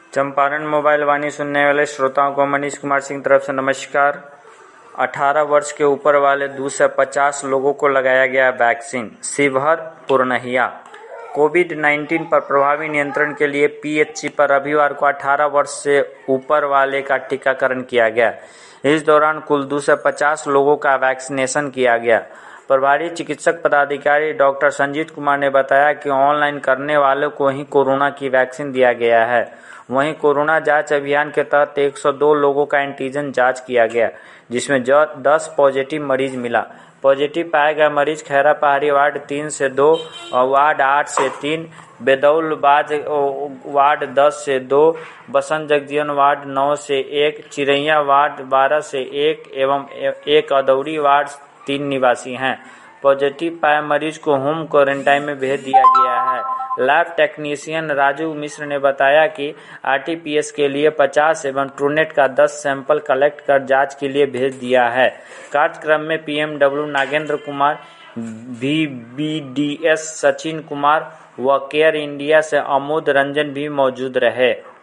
Champaran mobile वाणी सुनने वाले श्रोताओं को मनीष कुमार सिंह तरफ से नमस्कार। 18 वर्ष के ऊपर वाले 2 से 50 लोगों को लगाया गया वैक्सीन। शिवहर पुरनहिया। कोविड-19 पर प्रभावी नियंत्रण के लिए पीएचसी पर रविवार को 18 वर्ष से ऊपर वाले का टीकाकरण किया गया। इस दौरान कुल 2 से 50 लोगों का वैक्सीनेशन किया गया। प्रभारी चिकित्सक पदाधिकारी डॉक्टर संजीत कुमार ने बताया कि ऑनलाइन करने वालों को ही कोरोना की वैक्सीन दिया गया है। वहीं कोरोना जांच अभियान के तहत 102 लोगों का एंटीजन जांच किया गया, जिसमें 10 पॉजिटिव मरीज मिला। पॉजिटिव पाए गए मरीज खैरा पहाड़ी वार्ड 3 से 2, वार्ड 8 से 3, बेदौलबाज वार्ड 10 से 2, बसंत जगजीवन वार्ड 9 से 1, चिरैया वार्ड 12 से 1 एवं एक अदौरी वार्ड 3 निवासी हैं। पॉजिटिव पाए मरीज को होम क्वारंटाइन में भेज दिया गया है। लैब टेक्नीशियन राजू मिश्र ने बताया कि आरटीपीएस के लिए 50 एवं ट्रूनेट का 10 सैंपल कलेक्ट कर जांच के लिए भेज दिया है। कार्यक्रम में पीएमडब्ल्यू नागेंद्र कुमार, VBDS सचिन कुमार व केयर इंडिया से अमोद रंजन भी मौजूद रहे।